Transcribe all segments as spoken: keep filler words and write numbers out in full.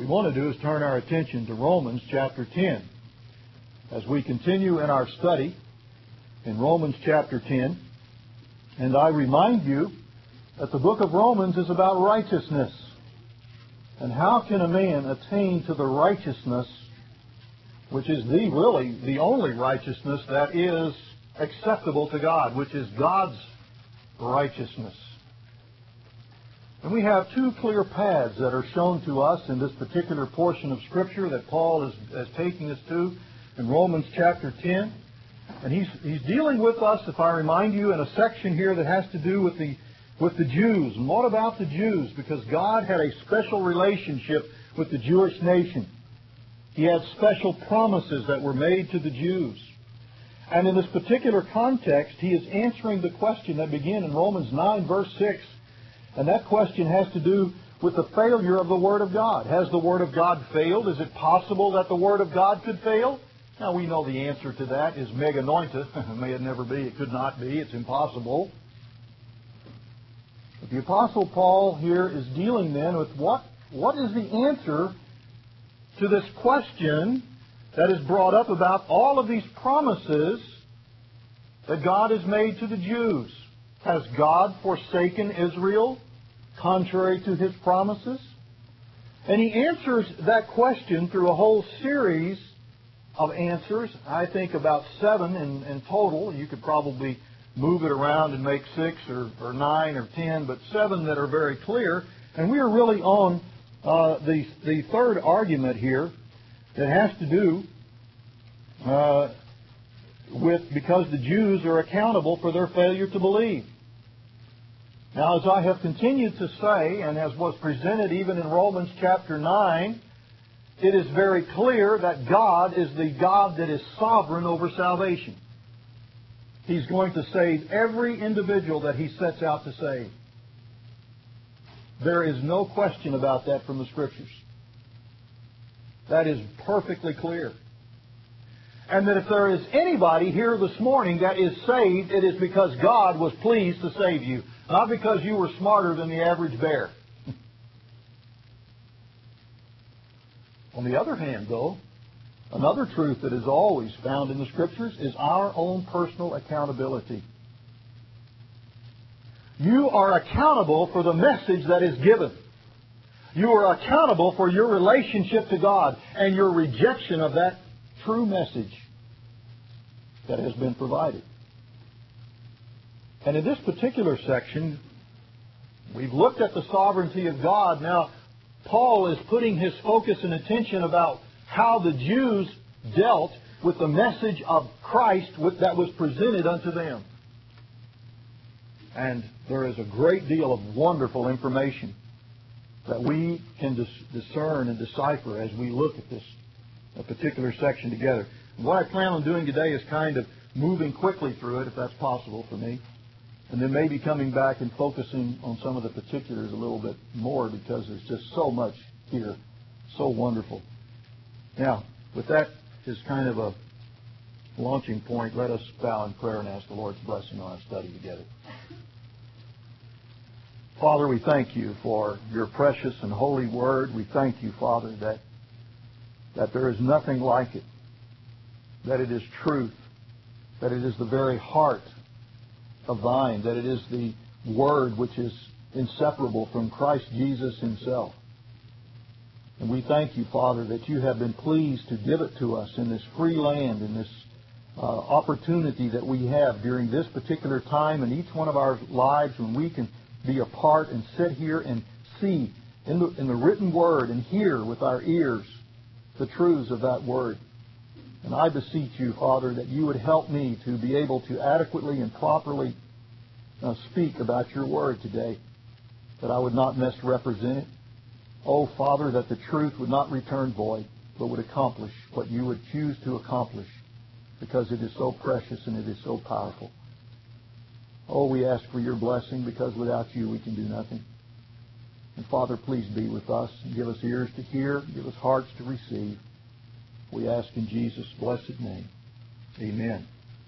want to do is turn our attention to Romans chapter ten. As we continue in our study in Romans chapter ten, and I remind you that the book of Romans is about righteousness. And how can a man attain to the righteousness, which is the really the only righteousness that is acceptable to God, which is God's righteousness? And we have two clear paths that are shown to us in this particular portion of Scripture that Paul is, is taking us to in Romans chapter ten. And he's, he's dealing with us, if I remind you, in a section here that has to do with the, with the Jews. And what about the Jews? Because God had a special relationship with the Jewish nation. He had special promises that were made to the Jews. And in this particular context, he is answering the question that began in Romans nine, verse six. And that question has to do with the failure of the Word of God. Has the Word of God failed? Is it possible that the Word of God could fail? Now, we know the answer to that is mega noita. May it never be. It could not be. It's impossible. But the Apostle Paul here is dealing then with what, what is the answer to this question that is brought up about all of these promises that God has made to the Jews. Has God forsaken Israel contrary to His promises? And he answers that question through a whole series of answers. I think about seven in, in total. You could probably move it around and make six or, or nine or ten, but seven that are very clear. And we are really on uh, the, the third argument here that has to do uh, with because the Jews are accountable for their failure to believe. Now, as I have continued to say, and as was presented even in Romans chapter nine, it is very clear that God is the God that is sovereign over salvation. He's going to save every individual that He sets out to save. There is no question about that from the Scriptures. That is perfectly clear. And that if there is anybody here this morning that is saved, it is because God was pleased to save you. Not because you were smarter than the average bear. On the other hand, though, another truth that is always found in the Scriptures is our own personal accountability. You are accountable for the message that is given. You are accountable for your relationship to God and your rejection of that true message that has been provided. And in this particular section, we've looked at the sovereignty of God. Now, Paul is putting his focus and attention about how the Jews dealt with the message of Christ that was presented unto them. And there is a great deal of wonderful information that we can dis- discern and decipher as we look at this a particular section together. And what I plan on doing today is kind of moving quickly through it, if that's possible for me. And then maybe coming back and focusing on some of the particulars a little bit more because there's just so much here. So wonderful. Now, with that as kind of a launching point, let us bow in prayer and ask the Lord's blessing on our study together. Father, we thank you for your precious and holy word. We thank you, Father, that, that there is nothing like it, that it is truth, that it is the very heart of thine, that it is the Word which is inseparable from Christ Jesus Himself. And we thank you, Father, that you have been pleased to give it to us in this free land, in this uh, opportunity that we have during this particular time in each one of our lives when we can be a part and sit here and see in the, in the written Word and hear with our ears the truths of that Word. And I beseech you, Father, that you would help me to be able to adequately and properly uh, speak about your word today, that I would not misrepresent it. Oh, Father, that the truth would not return void, but would accomplish what you would choose to accomplish, because it is so precious and it is so powerful. Oh, we ask for your blessing, because without you we can do nothing. And Father, please be with us and give us ears to hear, give us hearts to receive. We ask in Jesus' blessed name. Amen.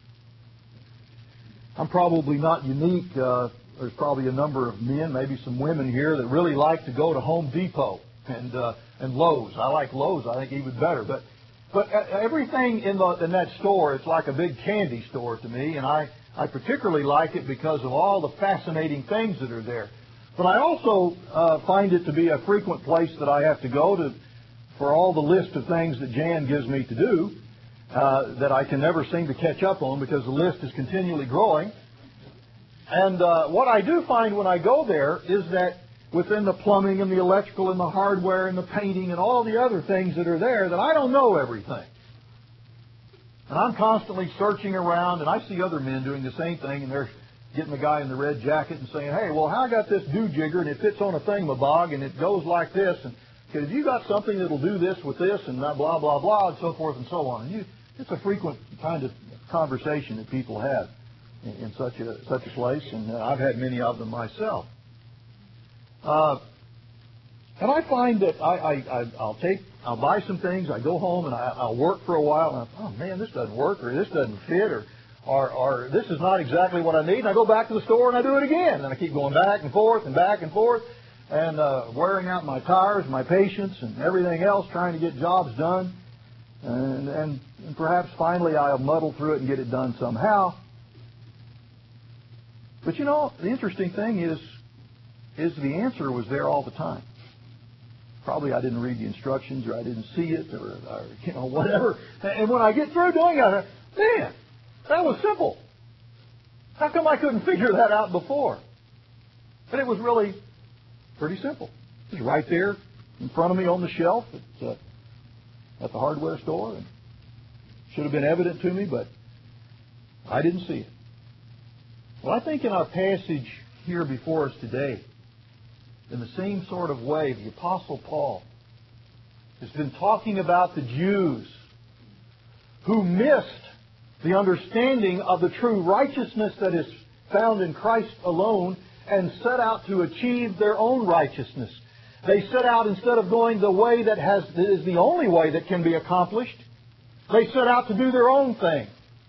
I'm probably not unique. Uh, there's probably a number of men, maybe some women here, that really like to go to Home Depot. And uh, and Lowe's. I like Lowe's, I think, even better. But but everything in, the, in that store, it's like a big candy store to me, and I, I particularly like it because of all the fascinating things that are there. But I also uh, find it to be a frequent place that I have to go to for all the list of things that Jan gives me to do uh, that I can never seem to catch up on because the list is continually growing. And uh, what I do find when I go there is that within the plumbing and the electrical and the hardware and the painting and all the other things that are there, that I don't know everything. And I'm constantly searching around, and I see other men doing the same thing, and they're getting the guy in the red jacket and saying, hey, well, how I got this do-jigger, and it fits on a thingamabob, and it goes like this, and have you got something that'll do this with this, and blah, blah, blah, blah, and so forth and so on. And you, it's a frequent kind of conversation that people have in, in such a such a place, and uh, I've had many of them myself. Uh, and I find that I, I, I, I'll take, I'll buy some things, I go home, and I, I'll work for a while, and I, oh, man, this doesn't work, or this doesn't fit, or Or, or this is not exactly what I need, and I go back to the store and I do it again. And I keep going back and forth and back and forth and uh, wearing out my tires, my patience, and everything else, trying to get jobs done. And, and, and perhaps finally I'll muddle through it and get it done somehow. But you know, the interesting thing is, is the answer was there all the time. Probably I didn't read the instructions, or I didn't see it, or, or you know, whatever. And when I get through doing it, I man, that was simple. How come I couldn't figure that out before? But it was really pretty simple. It was right there in front of me on the shelf at, uh, at the hardware store. And should have been evident to me, but I didn't see it. Well, I think in our passage here before us today, in the same sort of way, the Apostle Paul has been talking about the Jews who missed the understanding of the true righteousness that is found in Christ alone, and set out to achieve their own righteousness. They set out, instead of going the way that has that is the only way that can be accomplished, they set out to do their own thing.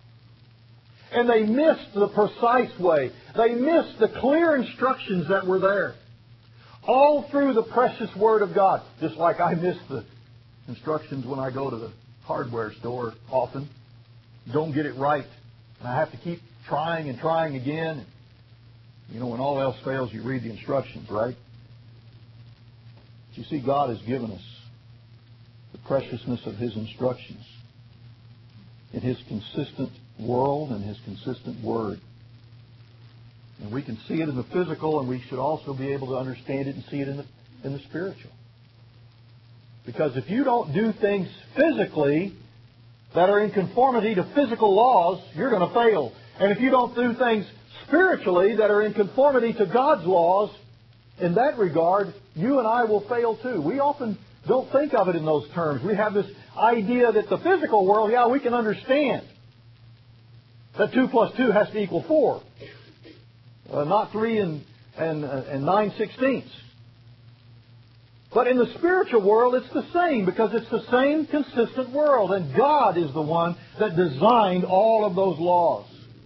And they missed the precise way. They missed the clear instructions that were there. All through the precious Word of God. Just like I miss the instructions when I go to the hardware store often. Don't get it right. And I have to keep trying and trying again. You know, when all else fails, you read the instructions, right? But you see, God has given us the preciousness of His instructions in His consistent world and His consistent Word. And we can see it in the physical, and we should also be able to understand it and see it in the, in the spiritual. Because if you don't do things physically that are in conformity to physical laws, you're going to fail. And if you don't do things spiritually that are in conformity to God's laws, in that regard, you and I will fail too. We often don't think of it in those terms. We have this idea that the physical world, yeah, we can understand that two plus two has to equal four. Uh, not three and, and, uh, and nine sixteenths. But in the spiritual world, it's the same, because it's the same consistent world. And God is the one that designed all of those laws.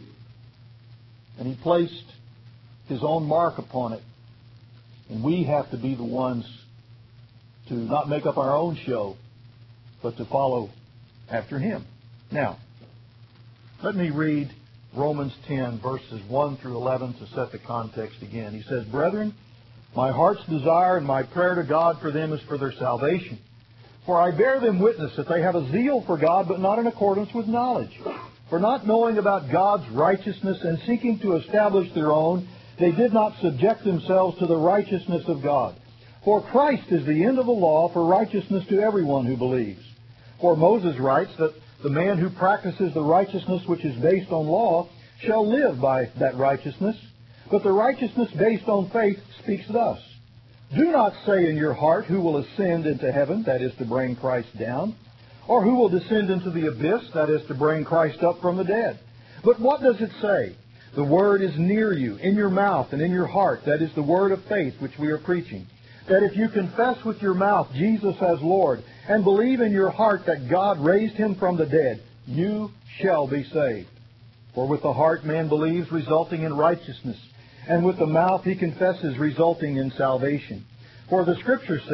And He placed His own mark upon it. And we have to be the ones to not make up our own show, but to follow after Him. Now, let me read Romans ten, verses one through eleven to set the context again. He says, "Brethren, my heart's desire and my prayer to God for them is for their salvation. For I bear them witness that they have a zeal for God, but not in accordance with knowledge. For not knowing about God's righteousness and seeking to establish their own, they did not subject themselves to the righteousness of God. For Christ is the end of the law for righteousness to everyone who believes. For Moses writes that the man who practices the righteousness which is based on law shall live by that righteousness. But the righteousness based on faith speaks thus. Do not say in your heart, who will ascend into heaven, that is to bring Christ down, or who will descend into the abyss, that is to bring Christ up from the dead. But what does it say? The word is near you, in your mouth and in your heart, that is the word of faith which we are preaching. That if you confess with your mouth Jesus as Lord, and believe in your heart that God raised Him from the dead, you shall be saved. For with the heart man believes, resulting in righteousness, and with the mouth he confesses, resulting in salvation. For the Scripture says,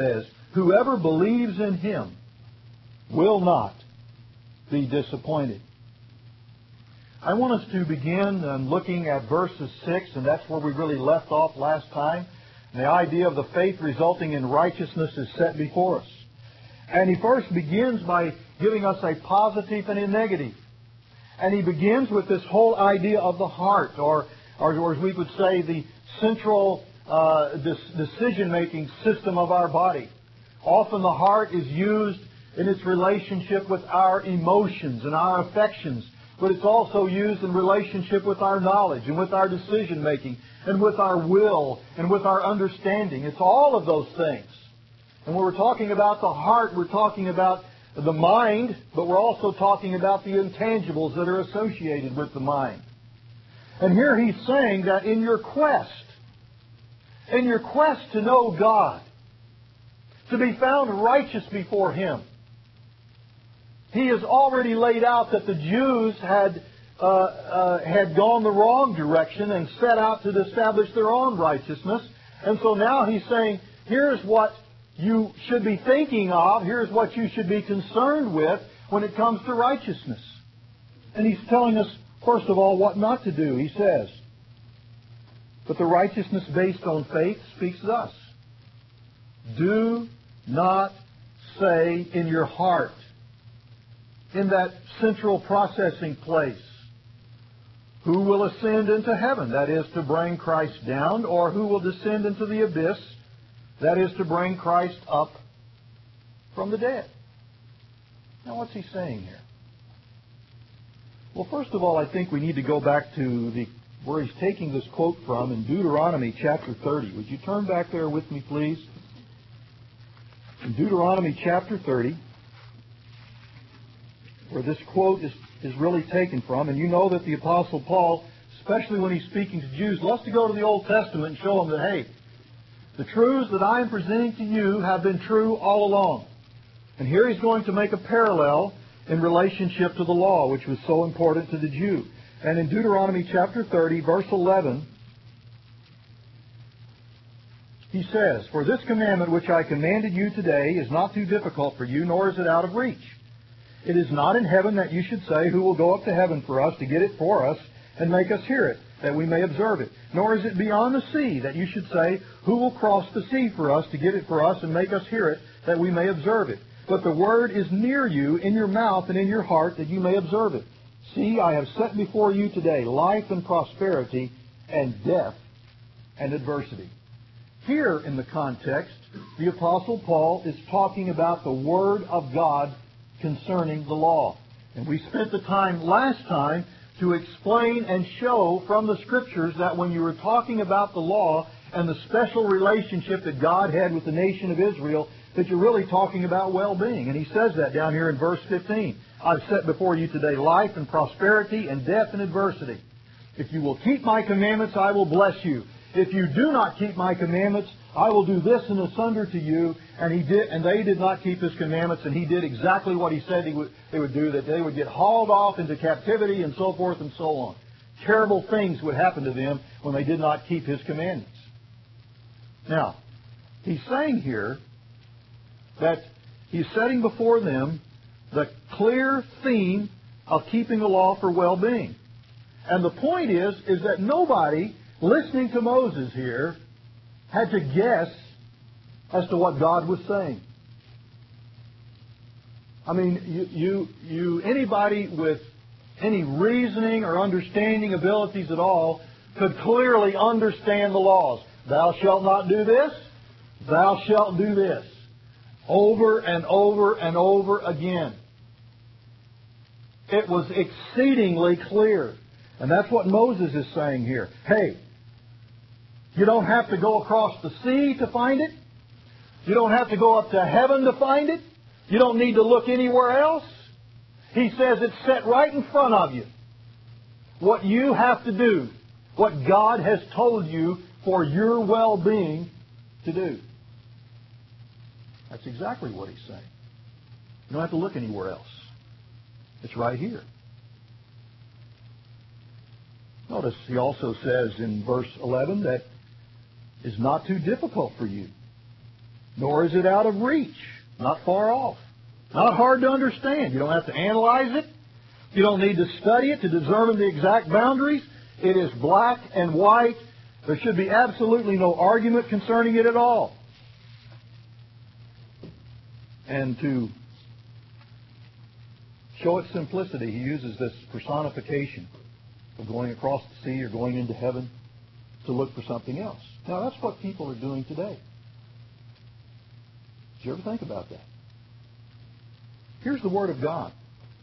whoever believes in Him will not be disappointed. I want us to begin um, looking at verses six, and that's where we really left off last time. And the idea of the faith resulting in righteousness is set before us. And he first begins by giving us a positive and a negative. And he begins with this whole idea of the heart, or, or, or as we would say, the central uh, decision-making system of our body. Often the heart is used in its relationship with our emotions and our affections, but it's also used in relationship with our knowledge and with our decision-making and with our will and with our understanding. It's all of those things. And when we're talking about the heart, we're talking about the mind, but we're also talking about the intangibles that are associated with the mind. And here he's saying that in your quest, in your quest to know God, to be found righteous before Him, he has already laid out that the Jews had uh, uh, had gone the wrong direction and set out to establish their own righteousness. And so now he's saying, here's what you should be thinking of, here's what you should be concerned with when it comes to righteousness. And he's telling us, first of all, what not to do. He says, but the righteousness based on faith speaks thus: do not say in your heart, in that central processing place, who will ascend into heaven, that is, to bring Christ down, or who will descend into the abyss, that is, to bring Christ up from the dead. Now, what's he saying here? Well, first of all, I think we need to go back to the where he's taking this quote from in Deuteronomy chapter thirty. Would you turn back there with me, please? In Deuteronomy chapter thirty, where this quote is, is really taken from. And you know that the Apostle Paul, especially when he's speaking to Jews, loves to go to the Old Testament and show them that, hey, the truths that I am presenting to you have been true all along. And here he's going to make a parallel in relationship to the law, which was so important to the Jew. And in Deuteronomy chapter thirty, verse eleven, he says, for this commandment which I commanded you today is not too difficult for you, nor is it out of reach. It is not in heaven that you should say, who will go up to heaven for us to get it for us and make us hear it, that we may observe it. Nor is it beyond the sea that you should say, who will cross the sea for us to get it for us and make us hear it, that we may observe it. But the word is near you, in your mouth and in your heart, that you may observe it. See, I have set before you today life and prosperity, and death and adversity. Here in the context, the Apostle Paul is talking about the Word of God concerning the law. And we spent the time last time to explain and show from the Scriptures that when you were talking about the law and the special relationship that God had with the nation of Israel, that you're really talking about well-being. And he says that down here in verse fifteen. I've set before you today life and prosperity and death and adversity. If you will keep my commandments, I will bless you. If you do not keep my commandments, I will do this and asunder to you. And he did, and they did not keep his commandments, and he did exactly what he said he would, they would do, that they would get hauled off into captivity and so forth and so on. Terrible things would happen to them when they did not keep his commandments. Now, he's saying here that he's setting before them the clear theme of keeping the law for well-being. And the point is, is that nobody listening to Moses here had to guess as to what God was saying. I mean, you, you, you, anybody with any reasoning or understanding abilities at all could clearly understand the laws. Thou shalt not do this. Thou shalt do this. Over and over and over again. It was exceedingly clear. And that's what Moses is saying here. Hey, you don't have to go across the sea to find it. You don't have to go up to heaven to find it. You don't need to look anywhere else. He says it's set right in front of you. What you have to do, what God has told you for your well-being to do. That's exactly what he's saying. You don't have to look anywhere else. It's right here. Notice he also says in verse eleven that it's not too difficult for you. nor is it out of reach. Not far off. Not hard to understand. You don't have to analyze it. You don't need to study it to determine the exact boundaries. It is black and white. There should be absolutely no argument concerning it at all. And to show its simplicity, he uses this personification of going across the sea or going into heaven to look for something else. Now, that's what people are doing today. Did you ever think about that? Here's the Word of God.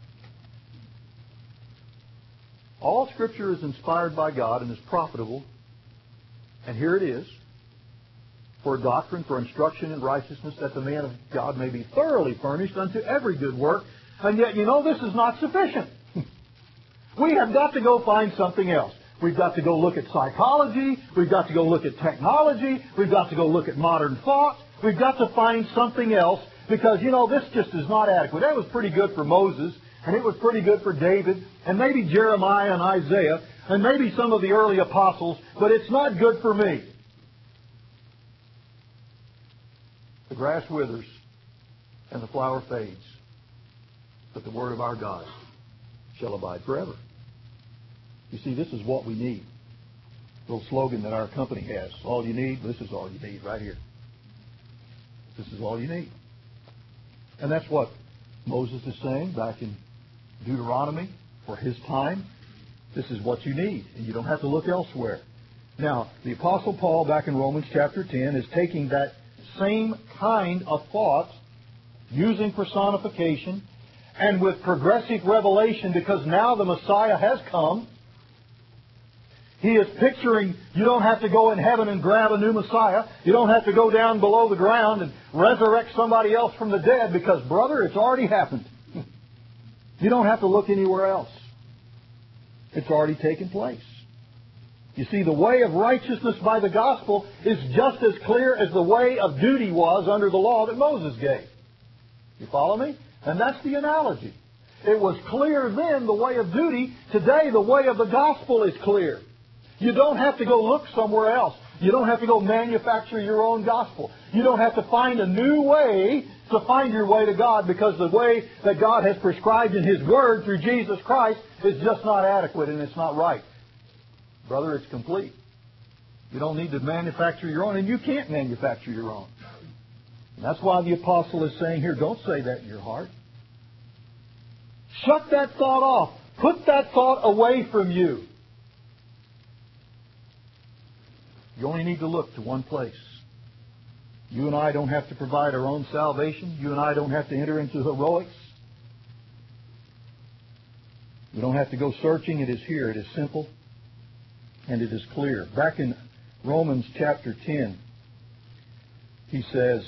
All Scripture is inspired by God and is profitable. And here it is. For doctrine, for instruction in righteousness, that the man of God may be thoroughly furnished unto every good work. And yet, you know, this is not sufficient. We have got to go find something else. We've got to go look at psychology. We've got to go look at technology. We've got to go look at modern thought. We've got to find something else because, you know, this just is not adequate. That was pretty good for Moses, and it was pretty good for David, and maybe Jeremiah and Isaiah, and maybe some of the early apostles, but it's not good for me. The grass withers and the flower fades, but the word of our God shall abide forever. You see, this is what we need. The little slogan that our company has. All you need, this is all you need right here. This is all you need. And that's what Moses is saying back in Deuteronomy for his time. This is what you need, and you don't have to look elsewhere. Now, the Apostle Paul back in Romans chapter ten is taking that same kind of thought, using personification, and with progressive revelation, because now the Messiah has come. He is picturing you don't have to go in heaven and grab a new Messiah. You don't have to go down below the ground and resurrect somebody else from the dead because, brother, it's already happened. You don't have to look anywhere else. It's already taken place. You see, the way of righteousness by the gospel is just as clear as the way of duty was under the law that Moses gave. You follow me? And that's the analogy. It was clear then, the way of duty. Today, the way of the gospel is clear. You don't have to go look somewhere else. You don't have to go manufacture your own gospel. You don't have to find a new way to find your way to God, because the way that God has prescribed in His Word through Jesus Christ is just not adequate and it's not right. Brother, it's complete. You don't need to manufacture your own, and you can't manufacture your own. And that's why the apostle is saying here, don't say that in your heart. Shut that thought off. Put that thought away from you. You only need to look to one place. You and I don't have to provide our own salvation. You and I don't have to enter into heroics. We don't have to go searching. It is here. It is simple. And it is clear. Back in Romans chapter ten, he says,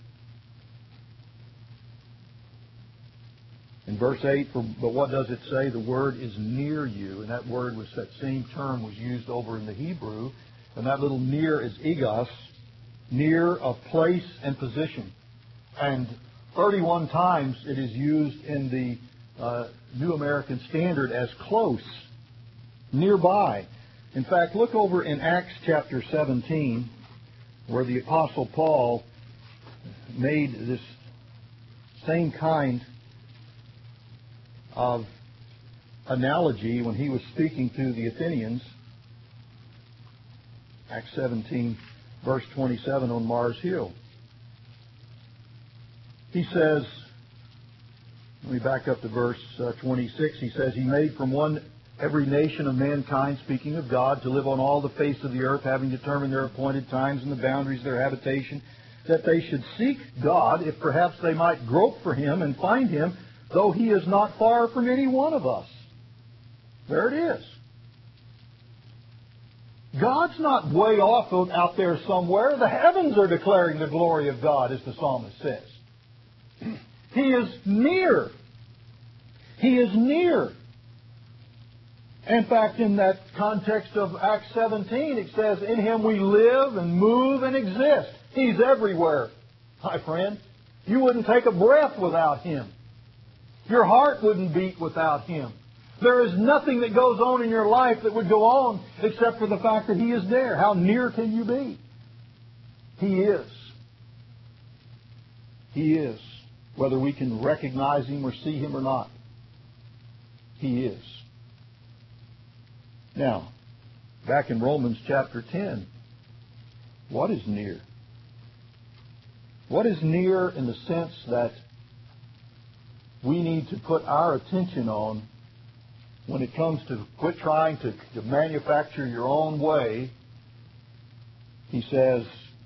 in verse eight, for, but what does it say? The word is near you. And that word was, that same term was used over in the Hebrew. And that little near is egos, near of place and position. And thirty-one times it is used in the uh, New American Standard as close, nearby. In fact, look over in Acts chapter seventeen, where the Apostle Paul made this same kind of analogy when he was speaking to the Athenians. Acts seventeen, verse twenty-seven on Mars Hill. He says, let me back up to verse uh, twenty-six. He says, He made from one every nation of mankind, speaking of God, to live on all the face of the earth, having determined their appointed times and the boundaries of their habitation, that they should seek God, if perhaps they might grope for Him and find Him, though He is not far from any one of us. There it is. God's not way off out there somewhere. The heavens are declaring the glory of God, as the psalmist says. He is near. He is near. In fact, in that context of Acts seventeen, it says, in Him we live and move and exist. He's everywhere, my friend. You wouldn't take a breath without Him. Your heart wouldn't beat without Him. There is nothing that goes on in your life that would go on except for the fact that He is there. How near can you be? He is. He is. Whether we can recognize Him or see Him or not, He is. Now, back in Romans chapter ten, what is near? What is near in the sense that we need to put our attention on when it comes to quit trying to, to manufacture your own way? He says,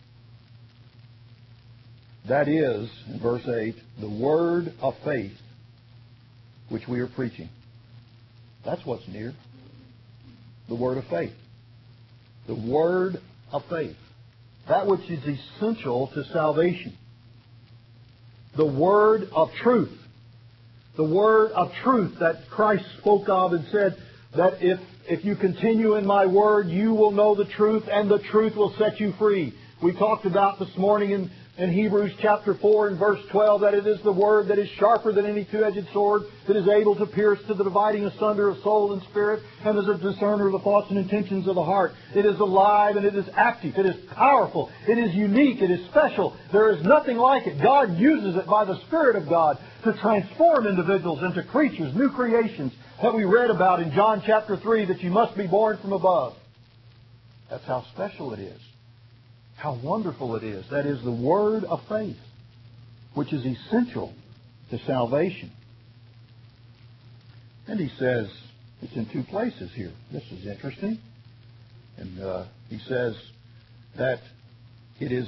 that is, in verse eight, the word of faith which we are preaching. That's what's near. The word of faith. The word of faith. That which is essential to salvation. The word of truth. The word of truth that Christ spoke of and said that if, if you continue in my word, you will know the truth and the truth will set you free. We talked about this morning in, in Hebrews chapter four and verse twelve that it is the word that is sharper than any two-edged sword, that is able to pierce to the dividing asunder of soul and spirit, and is a discerner of the thoughts and intentions of the heart. It is alive and it is active. It is powerful. It is unique. It is special. There is nothing like it. God uses it by the Spirit of God to transform individuals into creatures, new creations that we read about in John chapter three, that you must be born from above. That's how special it is. How wonderful it is. That is the word of faith, which is essential to salvation. And he says, it's in two places here. This is interesting. And uh, he says that it is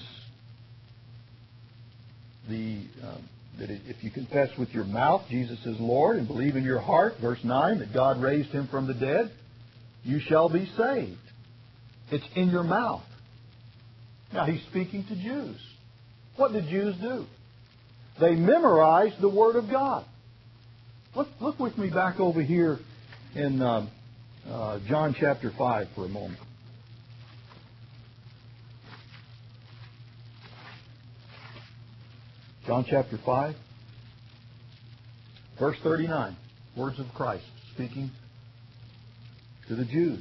the... Um, that if you confess with your mouth Jesus is Lord and believe in your heart, verse nine, that God raised Him from the dead, you shall be saved. It's in your mouth. Now, He's speaking to Jews. What did Jews do? They memorized the Word of God. Look, look with me back over here in um, uh, John chapter five for a moment. John chapter five, verse thirty-nine, words of Christ speaking to the Jews.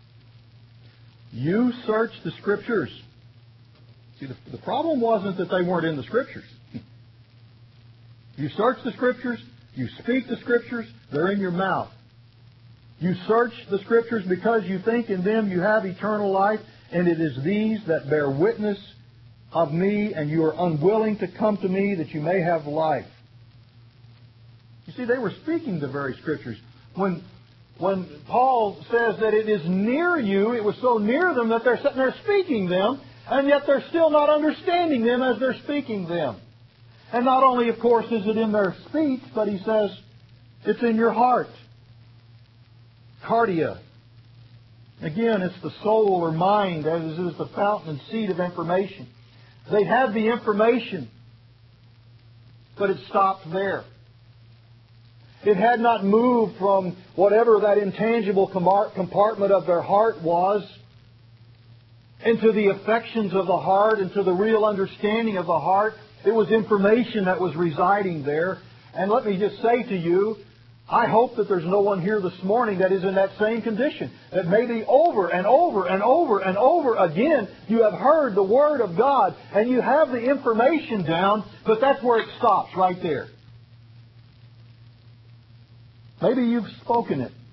You search the Scriptures. See, the, the problem wasn't that they weren't in the Scriptures. You search the Scriptures, you speak the Scriptures, they're in your mouth. You search the Scriptures because you think in them you have eternal life, and it is these that bear witness of me, and you are unwilling to come to me that you may have life. You see, they were speaking the very Scriptures. When, when Paul says that it is near you, it was so near them that they're sitting there speaking them, and yet they're still not understanding them as they're speaking them. And not only, of course, is it in their speech, but he says it's in your heart. Cardia. Again, it's the soul or mind, as it is the fountain and seat of information. They had the information, but it stopped there. It had not moved from whatever that intangible compartment of their heart was into the affections of the heart, into the real understanding of the heart. It was information that was residing there. And let me just say to you, I hope that there's no one here this morning that is in that same condition. That maybe over and over and over and over again you have heard the Word of God and you have the information down, but that's where it stops, right there. Maybe you've spoken it.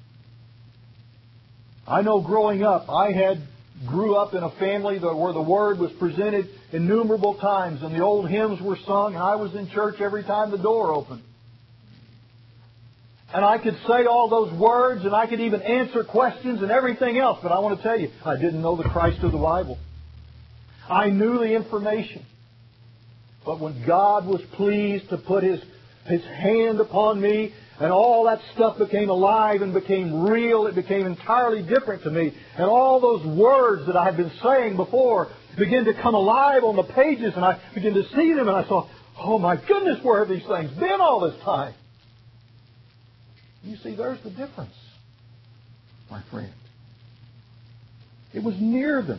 I know growing up, I had grew up in a family that, where the Word was presented innumerable times and the old hymns were sung and I was in church every time the door opened. And I could say all those words and I could even answer questions and everything else. But I want to tell you, I didn't know the Christ of the Bible. I knew the information. But when God was pleased to put His, His hand upon me and all that stuff became alive and became real, it became entirely different to me. And all those words that I had been saying before began to come alive on the pages and I began to see them and I thought, oh my goodness, where have these things been all this time? You see, there's the difference, my friend. It was near them.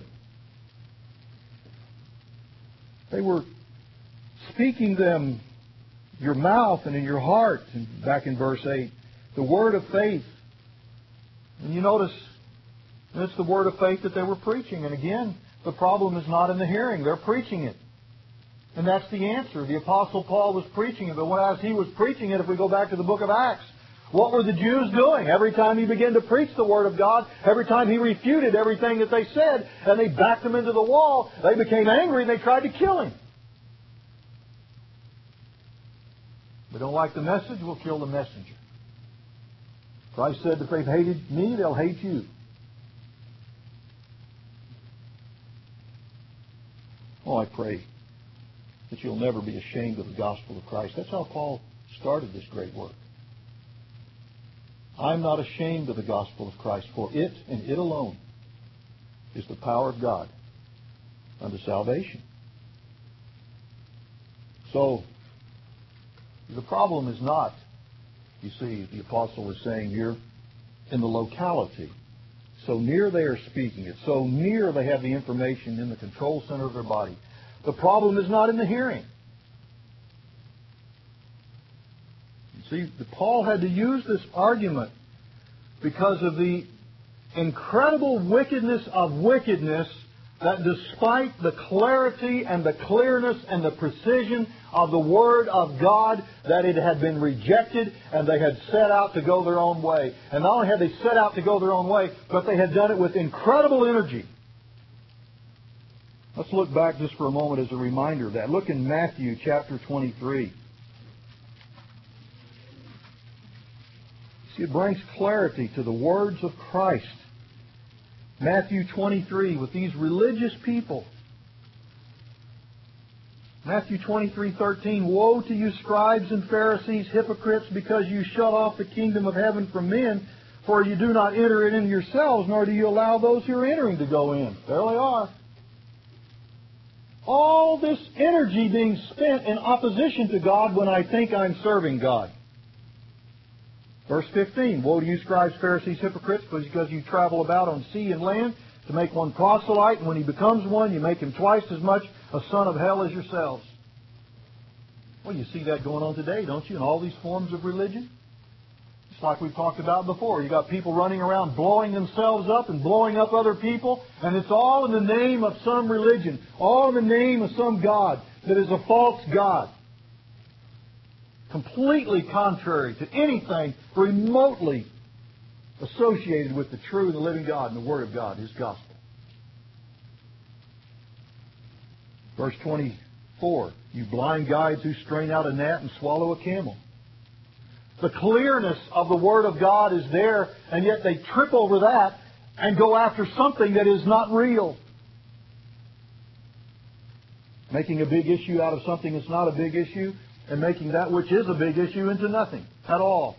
They were speaking them, your mouth and in your heart, and back in verse eight, the word of faith. And you notice, it's the word of faith that they were preaching. And again, the problem is not in the hearing. They're preaching it. And that's the answer. The Apostle Paul was preaching it, but as he was preaching it, if we go back to the book of Acts, what were the Jews doing? Every time he began to preach the Word of God, every time he refuted everything that they said, and they backed him into the wall, they became angry and they tried to kill him. We don't like the message, we'll kill the messenger. Christ said, if they've hated me, they'll hate you. Oh, I pray that you'll never be ashamed of the gospel of Christ. That's how Paul started this great work. I'm not ashamed of the gospel of Christ, for it and it alone is the power of God unto salvation. So, the problem is not, you see, the apostle is saying here, in the locality. So near they are speaking it. So near they have the information in the control center of their body. The problem is not in the hearing. You see, Paul had to use this argument because of the incredible wickedness of wickedness that despite the clarity and the clearness and the precision of the Word of God, that it had been rejected and they had set out to go their own way. And not only had they set out to go their own way, but they had done it with incredible energy. Let's look back just for a moment as a reminder of that. Look in Matthew chapter twenty-three. See, it brings clarity to the words of Christ. Matthew twenty-three, with these religious people. Matthew twenty-three thirteen, woe to you scribes and Pharisees, hypocrites, because you shut off the kingdom of heaven from men, for you do not enter it in yourselves, nor do you allow those who are entering to go in. There they are. All this energy being spent in opposition to God when I think I'm serving God. Verse fifteen, woe to you scribes, Pharisees, hypocrites, because you travel about on sea and land to make one proselyte, and when he becomes one, you make him twice as much a son of hell as yourselves. Well, you see that going on today, don't you, in all these forms of religion? It's like we've talked about before. You got people running around blowing themselves up and blowing up other people, and it's all in the name of some religion, all in the name of some God that is a false God. Completely contrary to anything remotely associated with the true and the living God and the Word of God, His gospel. Verse twenty-four, you blind guides who strain out a gnat and swallow a camel. The clearness of the Word of God is there, and yet they trip over that and go after something that is not real. Making a big issue out of something that's not a big issue, and making that which is a big issue into nothing at all.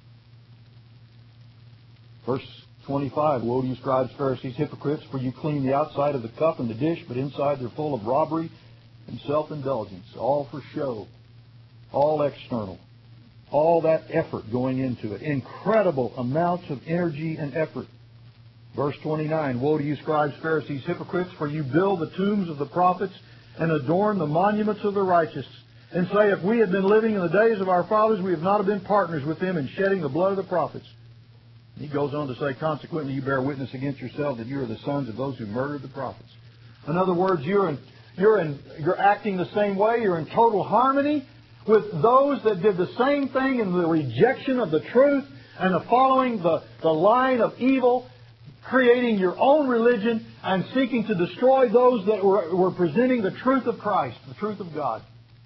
Verse twenty-five, woe to you scribes, Pharisees, hypocrites, for you clean the outside of the cup and the dish, but inside they're full of robbery and self-indulgence, all for show, all external, all that effort going into it, incredible amounts of energy and effort. Verse twenty-nine, woe to you scribes, Pharisees, hypocrites, for you build the tombs of the prophets and adorn the monuments of the righteous, and say, if we had been living in the days of our fathers, we have not been partners with them in shedding the blood of the prophets. And he goes on to say, consequently, you bear witness against yourself that you are the sons of those who murdered the prophets. In other words, you're in, you're in, you're acting the same way. You're in total harmony with those that did the same thing in the rejection of the truth and the following the, the line of evil, creating your own religion and seeking to destroy those that were, were presenting the truth of Christ, the truth of God.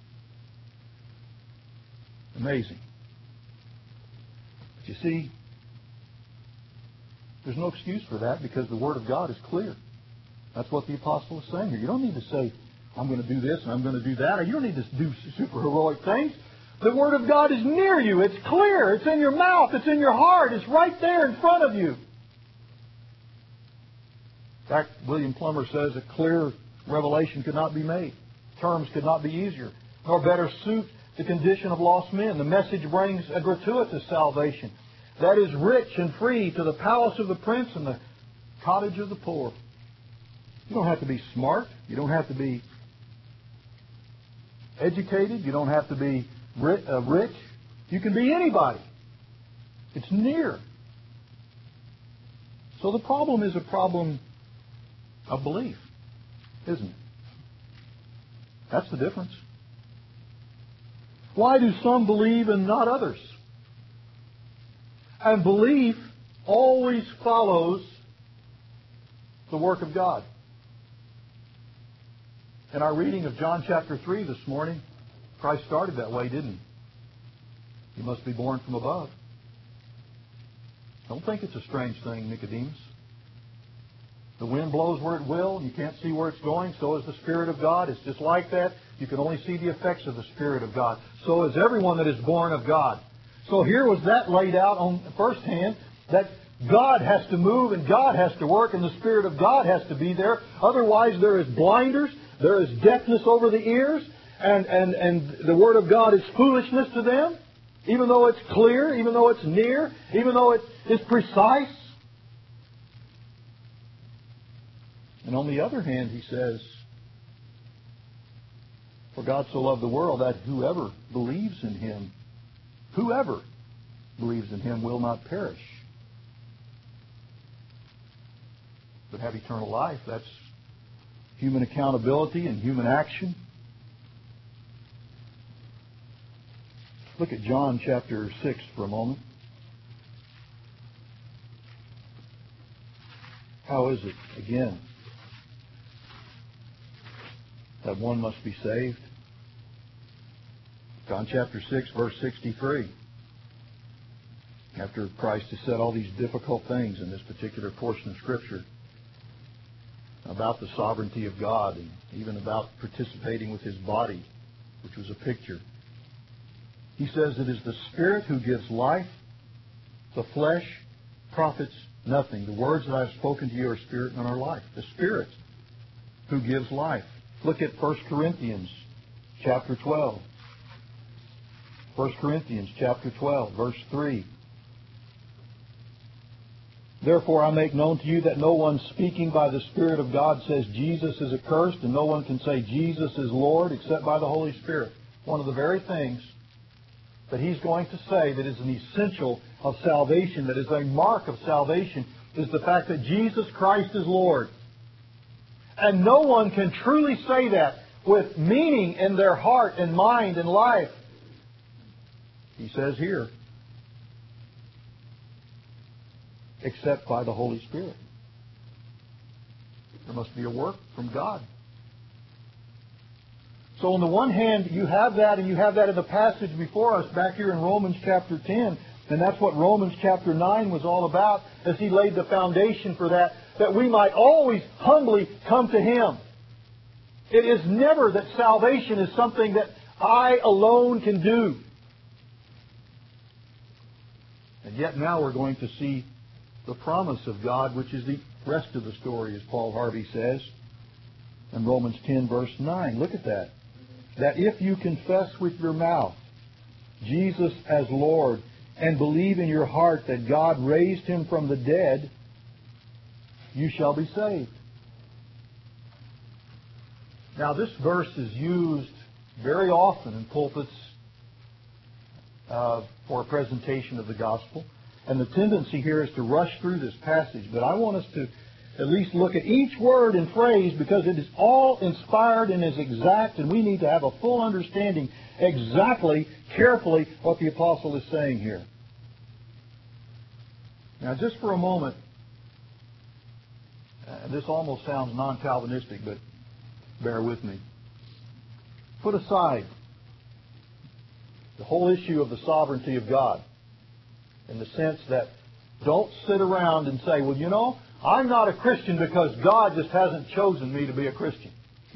Amazing. But you see, there's no excuse for that because the Word of God is clear. That's what the apostle is saying here. You don't need to say, I'm going to do this and I'm going to do that. You don't need to do super heroic things. The Word of God is near you. It's clear. It's in your mouth. It's in your heart. It's right there in front of you. In fact, William Plummer says a clear revelation could not be made. Terms could not be easier, nor better suit the condition of lost men. The message brings a gratuitous salvation that is rich and free to the palace of the prince and the cottage of the poor. You don't have to be smart. You don't have to be educated. You don't have to be rich. You can be anybody. It's near. So the problem is a problem of belief, isn't it? That's the difference. Why do some believe and not others? And belief always follows the work of God. In our reading of John chapter three this morning, Christ started that way, didn't he? You must be born from above. Don't think it's a strange thing, Nicodemus. The wind blows where it will, and you can't see where it's going. So is the Spirit of God. It's just like that. You can only see the effects of the Spirit of God. So is everyone that is born of God. So here was that laid out on the first hand, that God has to move and God has to work and the Spirit of God has to be there. Otherwise there is blinders, there is deafness over the ears, and, and, and the Word of God is foolishness to them, even though it's clear, even though it's near, even though it is precise. And on the other hand, he says, for God so loved the world that whoever believes in Him, whoever believes in Him will not perish, but have eternal life. That's human accountability and human action. Look at John chapter six for a moment. How is it, again, that one must be saved? John chapter six, verse sixty-three. After Christ has said all these difficult things in this particular portion of Scripture about the sovereignty of God and even about participating with His body, which was a picture. He says it is the Spirit who gives life. The flesh profits nothing. The words that I have spoken to you are spirit and are life. The Spirit who gives life. Look at First Corinthians chapter twelve. First Corinthians chapter twelve, verse three. Therefore I make known to you that no one speaking by the Spirit of God says Jesus is accursed, and no one can say Jesus is Lord except by the Holy Spirit. One of the very things that he's going to say that is an essential of salvation, that is a mark of salvation, is the fact that Jesus Christ is Lord. And no one can truly say that with meaning in their heart and mind and life. He says here, except by the Holy Spirit. There must be a work from God. So on the one hand, you have that, and you have that in the passage before us back here in Romans chapter ten. And that's what Romans chapter nine was all about, as he laid the foundation for that, that we might always humbly come to Him. It is never that salvation is something that I alone can do. And yet now we're going to see the promise of God, which is the rest of the story, as Paul Harvey says in Romans ten, verse nine. Look at that. That if you confess with your mouth Jesus as Lord and believe in your heart that God raised Him from the dead, you shall be saved. Now this verse is used very often in pulpits uh, for a presentation of the gospel. And the tendency here is to rush through this passage. But I want us to at least look at each word and phrase, because it is all inspired and is exact, and we need to have a full understanding exactly, carefully, what the apostle is saying here. Now just for a moment, uh, this almost sounds non-Calvinistic, but bear with me. Put aside the whole issue of the sovereignty of God, in the sense that don't sit around and say, well, you know, I'm not a Christian because God just hasn't chosen me to be a Christian.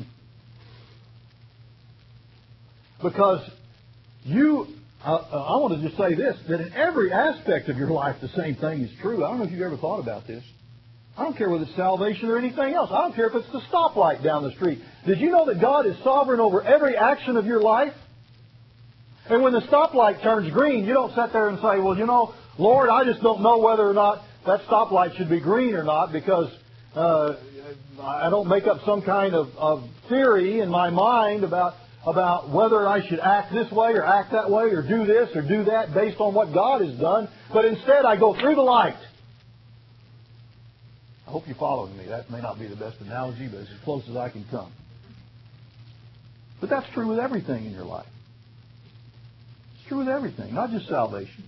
Because you, uh, I want to just say this, that in every aspect of your life the same thing is true. I don't know if you've ever thought about this. I don't care whether it's salvation or anything else. I don't care if it's the stoplight down the street. Did you know that God is sovereign over every action of your life? And when the stoplight turns green, you don't sit there and say, well, you know, Lord, I just don't know whether or not that stoplight should be green or not, because uh, I don't make up some kind of, of theory in my mind about, about whether I should act this way or act that way or do this or do that based on what God has done. But instead, I go through the light. I hope you're following me. That may not be the best analogy, but it's as close as I can come. But that's true with everything in your life. It's true with everything, not just salvation.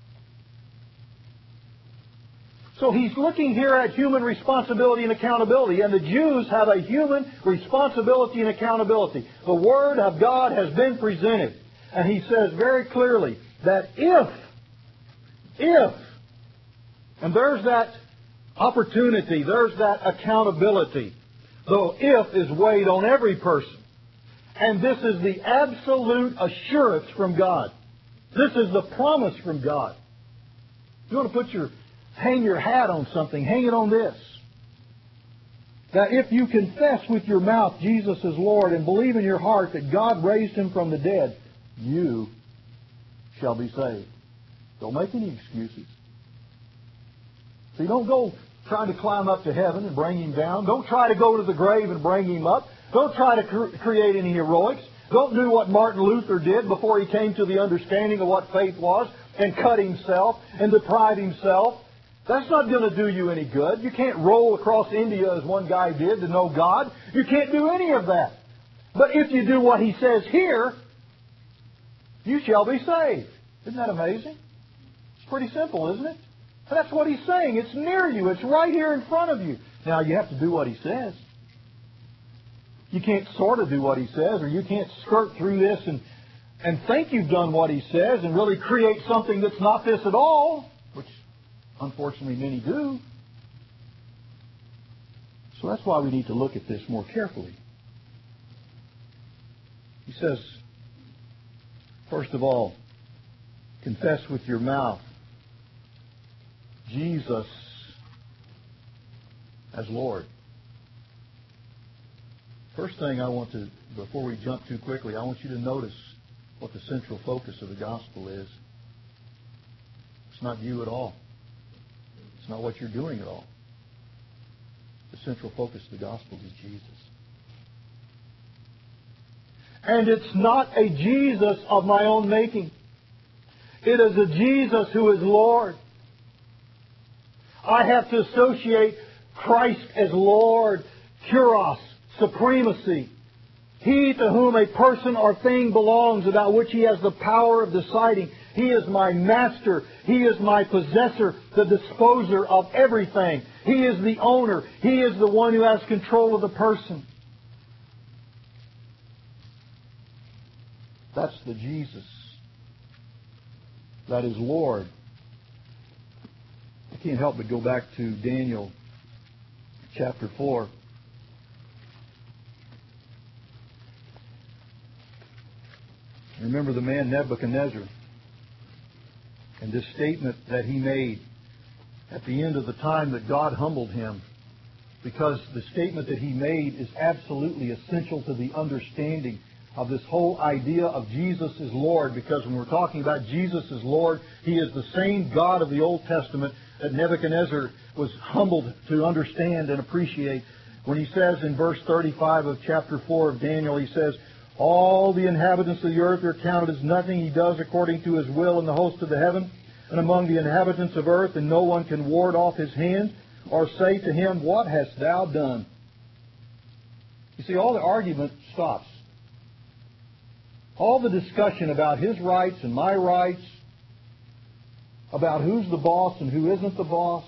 So he's looking here at human responsibility and accountability, and the Jews have a human responsibility and accountability. The Word of God has been presented, and he says very clearly that if, if, and there's that opportunity, there's that accountability, though if is weighed on every person. And this is the absolute assurance from God. This is the promise from God. You want to put your hang your hat on something, hang it on this. That if you confess with your mouth Jesus is Lord and believe in your heart that God raised Him from the dead, you shall be saved. Don't make any excuses. See, don't go trying to climb up to heaven and bring Him down. Don't try to go to the grave and bring Him up. Don't try to cre- create any heroics. Don't do what Martin Luther did before he came to the understanding of what faith was and cut himself and deprive himself. That's not going to do you any good. You can't roll across India as one guy did to know God. You can't do any of that. But if you do what he says here, you shall be saved. Isn't that amazing? It's pretty simple, isn't it? And that's what he's saying. It's near you. It's right here in front of you. Now, you have to do what he says. You can't sort of do what he says, or you can't skirt through this and, and think you've done what he says and really create something that's not this at all, which unfortunately many do. So that's why we need to look at this more carefully. He says, first of all, confess with your mouth Jesus as Lord. First thing I want to, before we jump too quickly, I want you to notice what the central focus of the gospel is. It's not you at all. It's not what you're doing at all. The central focus of the gospel is Jesus. And it's not a Jesus of my own making. It is a Jesus who is Lord. I have to associate Christ as Lord, Kyrios, supremacy. He to whom a person or thing belongs, about which He has the power of deciding. He is my master. He is my possessor, the disposer of everything. He is the owner. He is the one who has control of the person. That's the Jesus that is Lord. I can't help but go back to Daniel chapter four. Remember the man Nebuchadnezzar and this statement that he made at the end of the time that God humbled him, because the statement that he made is absolutely essential to the understanding of this whole idea of Jesus as Lord, because when we're talking about Jesus as Lord, He is the same God of the Old Testament that Nebuchadnezzar was humbled to understand and appreciate. When he says in verse thirty-five of chapter four of Daniel, he says, all the inhabitants of the earth are counted as nothing. He does according to His will in the host of the heaven and among the inhabitants of earth, and no one can ward off His hand or say to Him, what hast thou done? You see, all the argument stops. All the discussion about His rights and my rights, about who's the boss and who isn't the boss,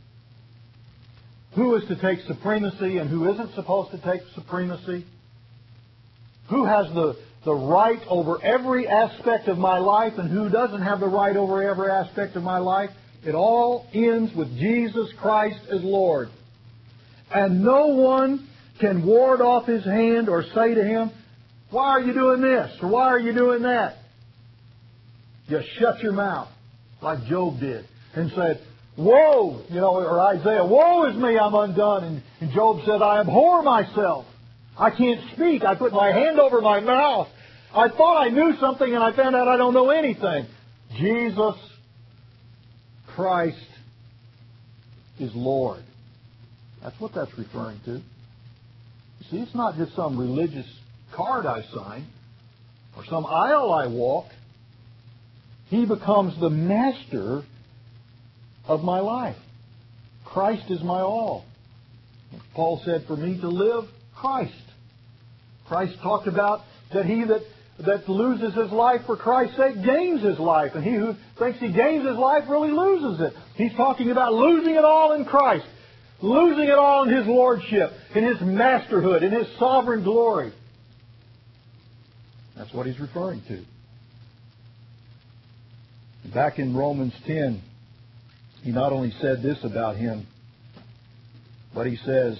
who is to take supremacy and who isn't supposed to take supremacy, who has the, the right over every aspect of my life and who doesn't have the right over every aspect of my life, it all ends with Jesus Christ as Lord. And no one can ward off His hand or say to Him, why are you doing this? Or why are you doing that? Just shut your mouth, like Job did, and said, woe, you know, or Isaiah, woe is me, I'm undone. And, and Job said, I abhor myself. I can't speak. I put my hand over my mouth. I thought I knew something and I found out I don't know anything. Jesus Christ is Lord. That's what that's referring to. You see, it's not just some religious card I sign or some aisle I walk. He becomes the master of my life. Christ is my all. Paul said, for me to live, Christ. Christ talked about that he that, that loses his life for Christ's sake gains his life. And he who thinks he gains his life really loses it. He's talking about losing it all in Christ. Losing it all in His Lordship, in His masterhood, in His sovereign glory. That's what he's referring to. Back in Romans ten, he not only said this about him, but he says,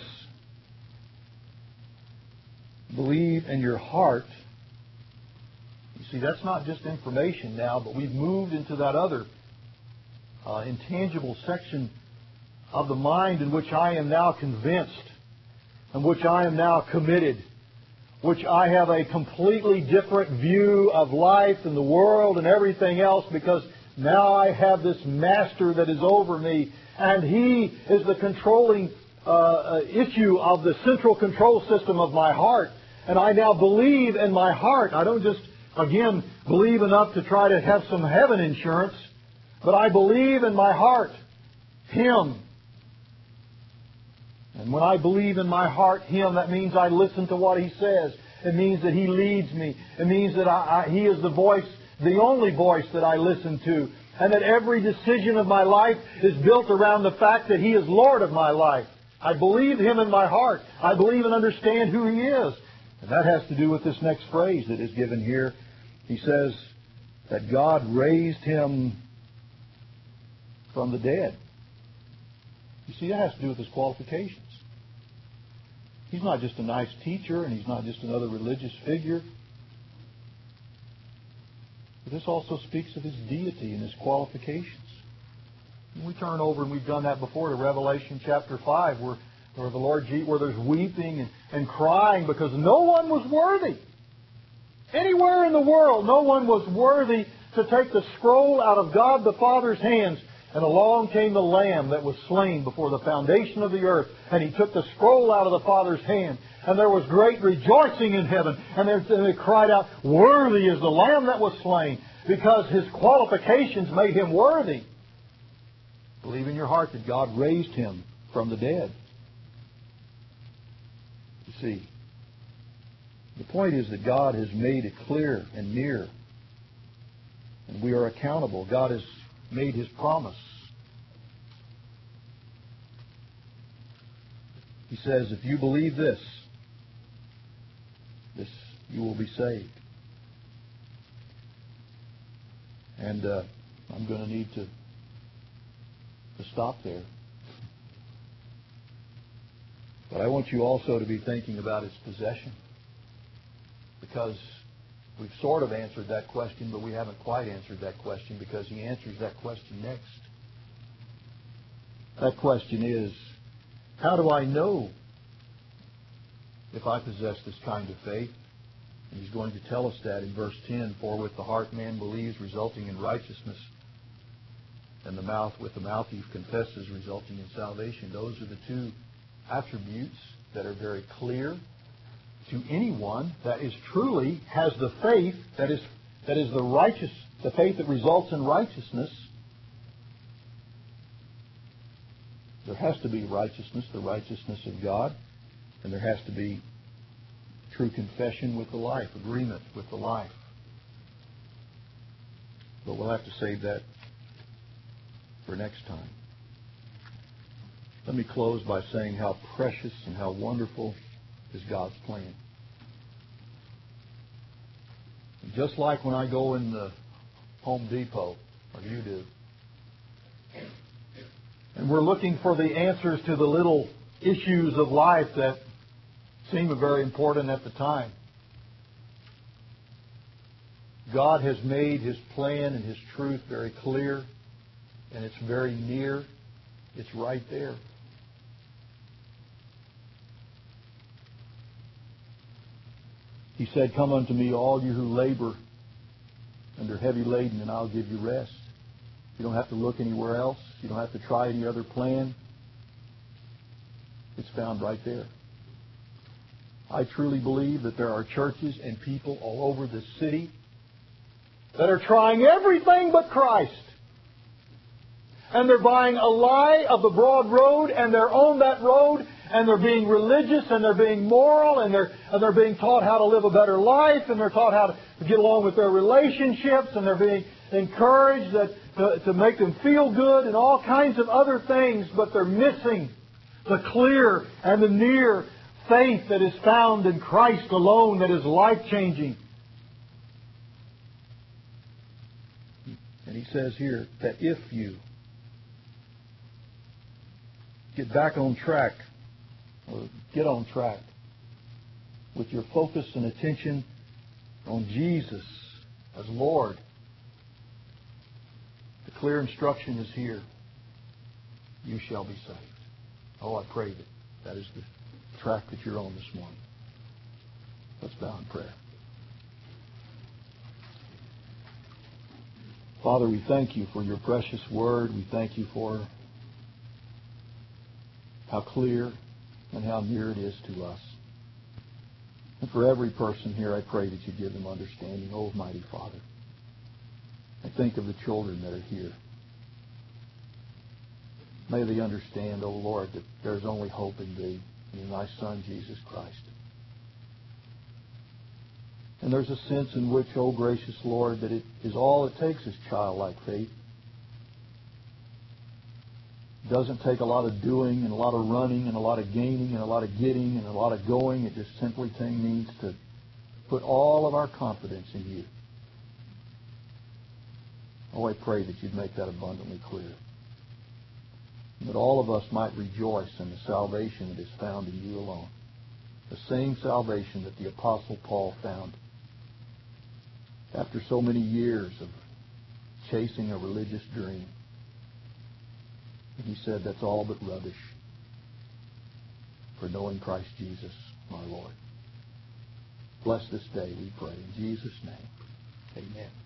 believe in your heart. You see, that's not just information now, but we've moved into that other uh, intangible section of the mind in which I am now convinced, in which I am now committed, which I have a completely different view of life and the world and everything else, because now I have this master that is over me, and he is the controlling uh, issue of the central control system of my heart. And I now believe in my heart. I don't just, again, believe enough to try to have some heaven insurance, but I believe in my heart Him. And when I believe in my heart Him, that means I listen to what He says. It means that He leads me. It means that I, I, He is the voice, the only voice that I listen to. And that every decision of my life is built around the fact that He is Lord of my life. I believe Him in my heart. I believe and understand who He is. And that has to do with this next phrase that is given here. He says that God raised Him from the dead. You see, that has to do with His qualifications. He's not just a nice teacher, and He's not just another religious figure. But this also speaks of His deity and His qualifications. And we turn over, and we've done that before, to Revelation chapter five, where, where the Lord Jesus, where there's weeping and, and crying because no one was worthy. Anywhere in the world, no one was worthy to take the scroll out of God the Father's hands. And along came the Lamb that was slain before the foundation of the earth. And He took the scroll out of the Father's hand. And there was great rejoicing in heaven. And they cried out, worthy is the Lamb that was slain. Because His qualifications made Him worthy. Believe in your heart that God raised Him from the dead. You see, the point is that God has made it clear and near. And we are accountable. God has made His promise. He says, if you believe this, this you will be saved. And uh, I'm going to need to, to stop there. But I want you also to be thinking about its possession. Because we've sort of answered that question, but we haven't quite answered that question, because He answers that question next. That question is, how do I know if I possess this kind of faith? And He's going to tell us that in verse ten, for with the heart man believes, resulting in righteousness, and the mouth with the mouth he confesses, resulting in salvation. Those are the two attributes that are very clear to anyone that is truly has the faith that is that is the righteous, the faith that results in righteousness. There has to be righteousness, the righteousness of God, and there has to be true confession with the life, agreement with the life. But we'll have to save that for next time. Let me close by saying how precious and how wonderful is God's plan. Just like when I go in the Home Depot, or you do, and we're looking for the answers to the little issues of life that seem very important at the time. God has made His plan and His truth very clear, and it's very near. It's right there. He said, come unto me, all you who labor and are heavy laden, and I'll give you rest. You don't have to look anywhere else. You don't have to try any other plan. It's found right there. I truly believe that there are churches and people all over this city that are trying everything but Christ. And they're buying a lie of the broad road, and they're on that road, and they're being religious, and they're being moral, and they're, and they're being taught how to live a better life, and they're taught how to get along with their relationships, and they're being encouraged that, to, to make them feel good and all kinds of other things, but they're missing the clear and the near faith that is found in Christ alone, that is life-changing. And he says here that if you get back on track, or get on track with your focus and attention on Jesus as Lord, the clear instruction is here. You shall be saved. Oh, I pray that that is the track that you're on this morning. Let's bow in prayer. Father, we thank you for your precious word. We thank you for how clear and how near it is to us. And for every person here, I pray that you give them understanding. Oh, mighty Father, I think of the children that are here. May they understand, oh Lord, that there's only hope in Thee and in Thy Son, Jesus Christ. And there's a sense in which, oh gracious Lord, that it is all it takes is childlike faith. It doesn't take a lot of doing and a lot of running and a lot of gaining and a lot of getting and a lot of going. It just simply needs to put all of our confidence in you. Oh, I pray that you'd make that abundantly clear. And that all of us might rejoice in the salvation that is found in you alone. The same salvation that the Apostle Paul found after so many years of chasing a religious dream. And he said, that's all but rubbish for knowing Christ Jesus, my Lord. Bless this day, we pray. In Jesus' name, amen.